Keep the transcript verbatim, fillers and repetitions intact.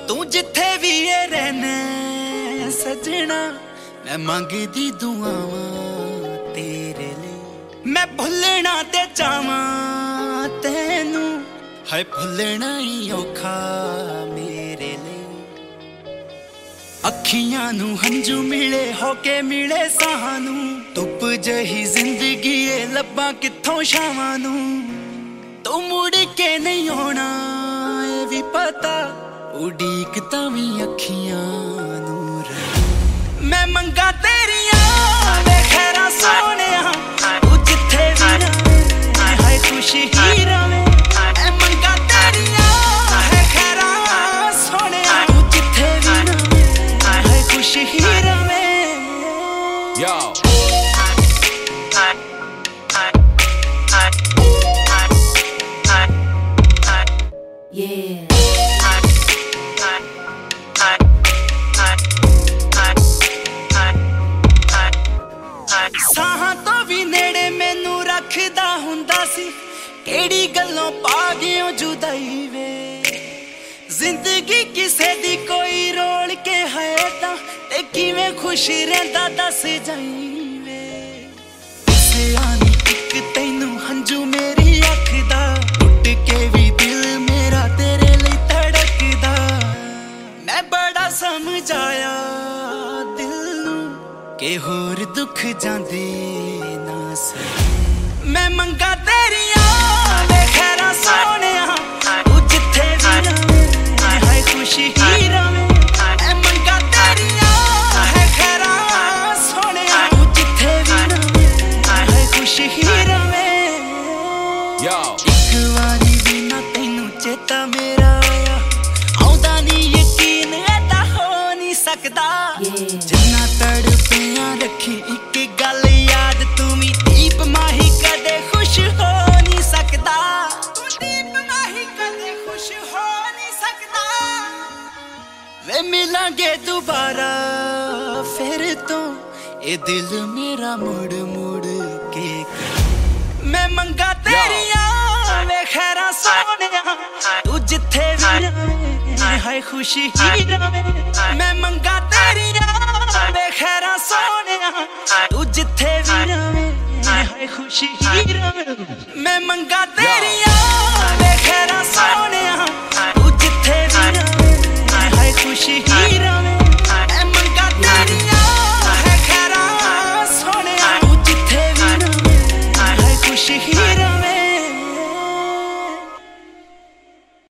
तू जिथे भी ये रहने सजना, मैं मंगदी दुआवां तेरे लिए। मैं भुलना ते चाहवां तेनू, हाय भुलना ही औखा मेरे लिए। अखियां नू हंजू मिले होके मिले सानू, धुप जही जिंदगी ए लब्बां कित्थों छावां नू। तू मुड़ के नहीं आना ए भी पता, उड़ीक तावी अखियां नू रही। मैं मंगा तेरियां वे खैरा सोनिया, तू जिथे भी रहे हाय खुशी ही रवे। मैं मंगा तेरियां है खैरा सोनिया, तू जिथे भी रहे हाय खुशी ही रवे। Yo. Yeah. ਸਾਹਾਂ ਤੋਂ ਵੀ ਨੇੜੇ ਮੈਨੂੰ ਰੱਖਦਾ ਹੁੰਦਾ ਸੀ, ਕਿਹੜੀ ਗੱਲੋਂ ਪਾ ਗਿਓ ਜੁਦਾਈ ਵੇ। ਜ਼ਿੰਦਗੀ ਕਿਸੇ ਦੀ ਕੋਈ ਰੋਲ ਕੇ ਹੈ ਤਾਂ, ਤੇ ਕਿਵੇਂ ਖੁਸ਼ ਰਹਿੰਦਾ ਦੱਸ ਜਾਈ ਵੇ। ਕਿਸੇ ਨੀ ਇੱਕ ਤੈਨੂੰ ਹੰਝੂ ਮੇਰੀ ਅੱਖ ਦਾ, ਟੁੱਟ ਕੇ ਵੀ ਦਿਲ ਮੇਰਾ ਤੇਰੇ ਲਈ ਧੜਕਦਾ। ਮੈਂ ਬੜਾ ਸਮਝਾਇਆ ਦਿਲ ਨੂੰ ਕਿ ਹੋਰ ਦੁੱਖ ਜਾਂਦੇ ਨਾ ਸਹੀ। ਮੈਂ ਮੰਗਾ ਤੇਰੀਆਂ ਵੇ ਖੈਰਾ ਸੋਹਣਿਆ, ਤੂੰ ਜਿੱਥੇ ਵੀ ਰਵੇਂ ਹਾਏ ਖੁਸ਼ੀ ਹੀ ਰਵੇਂ। ਮੈਂ ਮੰਗਾ ਤੇਰੀਆਂ ਹੈ ਖੈਰਾ ਸੋਹਣਿਆ, ਤੂੰ ਜਿੱਥੇ ਵੀ ਰਵੇਂ ਹਾਏ ਖੁਸ਼ੀ ਹੀ ਰਵੇਂ। ਇੱਕ ਵਾਰੀ ਵੀ ਨਾ ਤੈਨੂੰ ਚੇਤਾ ਮੇਰਾ ਆਇਆ, ਆਉਂਦਾ ਨੀ ਯਕੀਨ ਏਦਾਂ ਹੋ ਨੀ ਸਕਦਾ। ਜਿੰਨਾ ਤੜਪਿਆਂ ਰੱਖੀ ਇੱਕ ਗੱਲ ਯਾਦ, ਤੂੰ ਵੀ ਦੀਪ ਮਾਹੀ ਕਦੇ ਖੁਸ਼ ਹੋ ਨੀ ਸਕਦਾ। ਤੂੰ ਦੀਪ ਮਾਹੀ ਕਦੇ ਖੁਸ਼ ਹੋ ਨੀ ਸਕਦਾ। ਵੇ ਮਿਲਾਂਗੇ ਦੁਬਾਰਾ ਫਿਰ ਤੋਂ, ਇਹ ਦਿਲ ਮੇਰਾ ਮੁੜ ਮੁੜ ਕੇ। ਮੈਂ ਮੰਗਾ ਤੇਰੀਆਂ ਵੇ ਖੈਰਾ ਸੋਹਣਿਆ, ਤੂੰ ਜਿੱਥੇ ਵੀ ਰਵੇਂ ਹਾਏ ਖੁਸ਼ੀ ਹੀ ਰਵੇਂ। ਮੈਂ ਮੰਗਾ ਤੇਰੀਆਂ ਵੇ ਖੈਰਾ ਸੋਹਣਿਆ, ਤੂੰ ਜਿੱਥੇ ਵੀ ਰਵੇਂ ਹਾਏ ਖੁਸ਼ੀ ਹੀ ਰਵੇਂ। ਮੈਂ ਮੰਗਾ ਤੇਰੀਆਂ ਵੇ ਖੈਰਾ ਸੋਹਣਿਆ, ਤੂੰ ਜਿੱਥੇ ਵੀ ਰਵੇਂ ਹਾਏ ਖੁਸ਼ੀ ਹੀ ਰਵੇਂ।